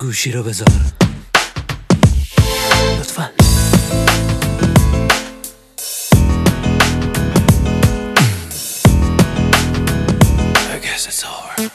گوشی رو بذار لطفاً. I guess it's over.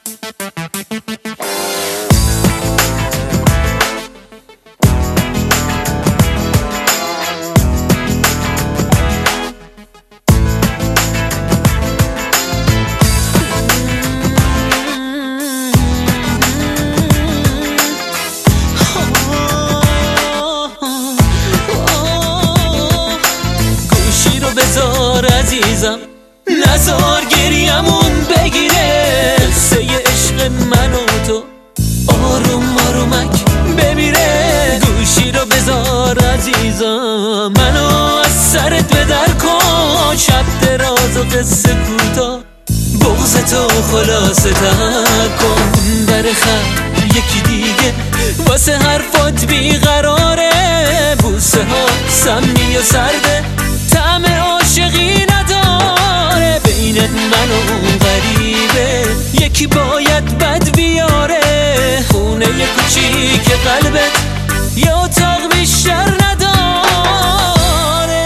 بذار عزیزم، نزار گریمون بگیره، قصه عشق من و تو آروم آرومک بمیره. گوشی رو بذار عزیزم، منو از سرت بدر کن، شب دراز و قصه کوتاه، بغض تو خلاصه تر کن. در خط یکی دیگه واسه حرفات بیقراره، بوسه ها سمی و سرده، طعم عاشقی نداره. بین من و اون غریبه، یکی باید بد بیاره. خونه کوچیک قلبت یه اتاق بیشتر نداره.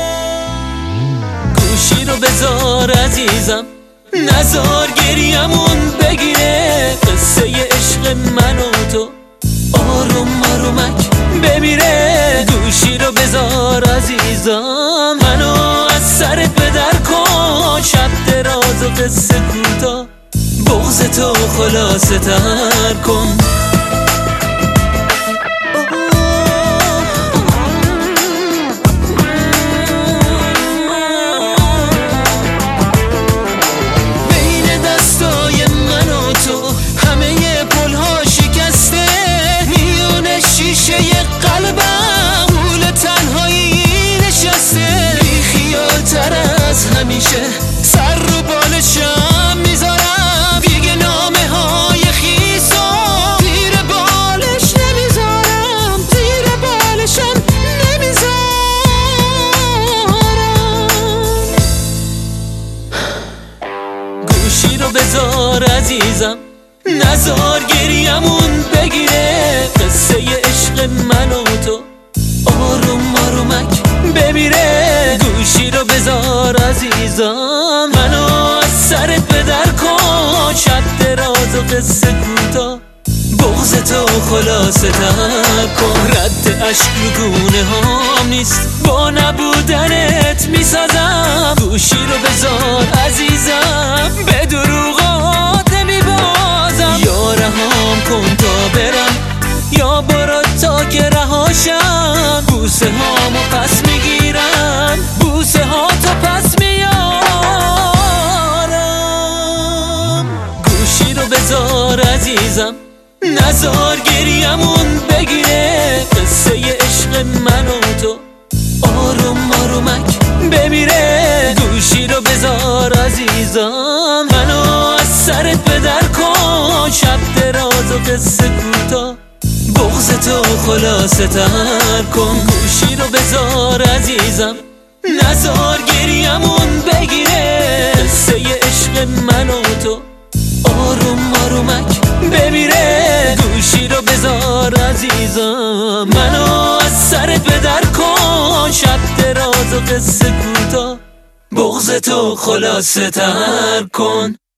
گوشی رو بذار عزیزم، نزار گریمون بگیره، قصه عشق من و تو آروم آرومک بمیره. گوشی رو بذار عزیزم، منو از سرت بدر کن، شب دراز و قصه کوتاه، بغض تو خلاصه تر کن. بین دستای من و تو همه پل‌ها شکسته، میونه شیشه قلبم پول تنهایی نشسته. بی خیال تر از همیشه سر رو بالشم میذارم، دیگه نامه های خیسا زیر بالش نمیذارم، زیر بالشم نمیذارم. گوشی رو بذار عزیزم، نزار گریمون بگیره، قصه عشق من و تو آروم آرومک بمیره. گوشی رو بذار عزیزم، منو از سرت بدر کن، شب دراز و قصه کوتاه، بغض تو خلاصه تر کن. رد اشک رو گونه هام نیست، با نبودنت میسازم. گوشی رو بذار عزیزم، به دروغات نمیبازم. یا رهام کن تا برم، یا برو تا که رهاشم. بوسه هامو پس میگیرم، بوسه ها تو پس میارم. گوشی رو بذار عزیزم، نزار گریمون بگیره، قصه عشق من و تو آروم آرومک بمیره. گوشی رو بذار عزیزم، منو از سرت بدر کن، شب دراز و قصه کوتاه، بغض تو خلاصه تر کن. گوشی رو بذار عزیزم، نزار گریمون بگیره، قصه عشق من و تو آروم آرومک بمیره. گوشی رو بذار عزیزم، منو از سرت بدر کن، شب دراز و قصه کوتاه، بغض تو خلاصه تر کن.